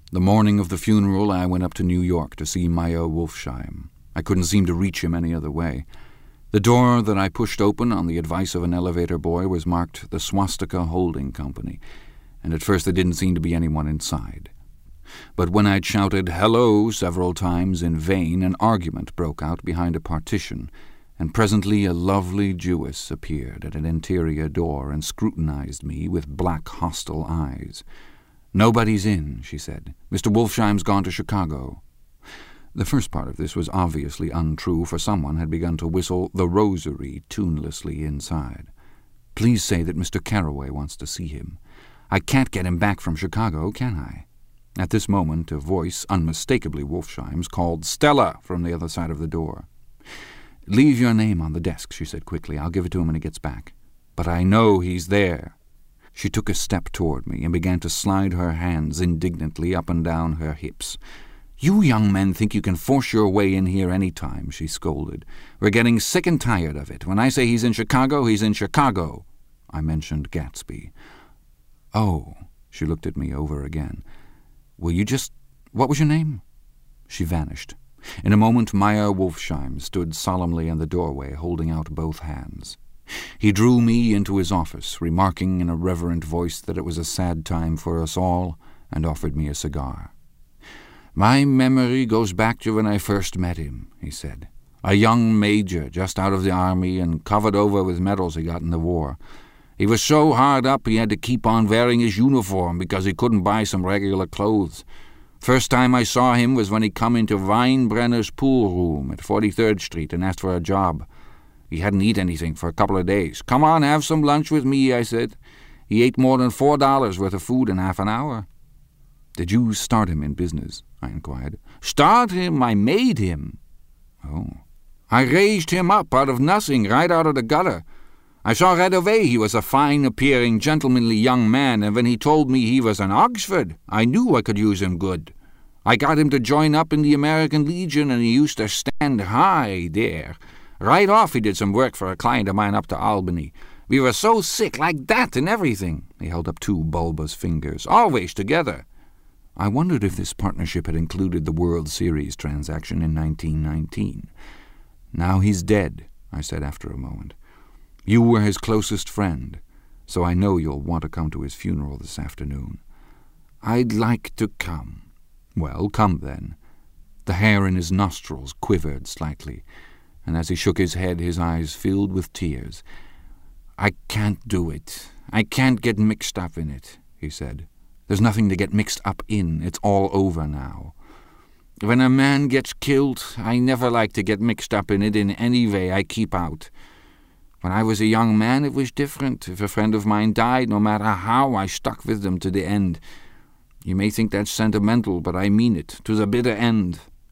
The morning of the funeral, I went up to New York to see Meyer Wolfsheim. I couldn't seem to reach him any other way. The door that I pushed open on the advice of an elevator boy was marked the Swastika Holding Company, and at first there didn't seem to be anyone inside. But when I'd shouted "hello" several times in vain, an argument broke out behind a partition, and presently a lovely Jewess appeared at an interior door and scrutinized me with black, hostile eyes. "Nobody's in," she said. "Mr. Wolfsheim's gone to Chicago." The first part of this was obviously untrue, for someone had begun to whistle "The Rosary" tunelessly inside. "Please say that Mr. Carroway wants to see him. I can't get him back from Chicago, can I?" At this moment a voice, unmistakably Wolfsheim's, called "Stella" from the other side of the door. "Leave your name on the desk," she said quickly. "I'll give it to him when he gets back." "But I know he's there." She took a step toward me and began to slide her hands indignantly up and down her hips. "You young men think you can force your way in here any time," she scolded. "We're getting sick and tired of it. When I say he's in Chicago, he's in Chicago." I mentioned Gatsby. "Oh," she looked at me over again. "Will you just... What was your name?" She vanished. In a moment Meyer Wolfsheim stood solemnly in the doorway, holding out both hands. He drew me into his office, remarking in a reverent voice that it was a sad time for us all, and offered me a cigar. "My memory goes back to when I first met him," he said. "A young major, just out of the army and covered over with medals he got in the war. He was so hard up he had to keep on wearing his uniform because he couldn't buy some regular clothes. First time I saw him was when he come into Weinbrenner's pool room at 43rd Street and asked for a job. He hadn't eaten anything for a couple of days. 'Come on, have some lunch with me,' I said. He ate more than $4 worth of food in half an hour." "Did you start him in business?" I inquired. "Start him? I made him." "Oh." "I raised him up out of nothing, right out of the gutter. I saw right away he was a fine-appearing, gentlemanly young man, and when he told me he was in Oxford, I knew I could use him good. I got him to join up in the American Legion, and he used to stand high there. Right off he did some work for a client of mine up to Albany. We were so sick, like that and everything." He held up two bulbous fingers. "Always together." I wondered if this partnership had included the World Series transaction in 1919. "Now he's dead," I said after a moment. "You were his closest friend, so I know you'll want to come to his funeral this afternoon." "I'd like to come." "Well, come then." The hair in his nostrils quivered slightly, and as he shook his head, his eyes filled with tears. "I can't do it. I can't get mixed up in it," he said. "There's nothing to get mixed up in. It's all over now. When a man gets killed, I never like to get mixed up in it in any way. I keep out. When I was a young man, it was different. If a friend of mine died, no matter how, I stuck with them to the end. You may think that's sentimental, but I mean it, to the bitter end."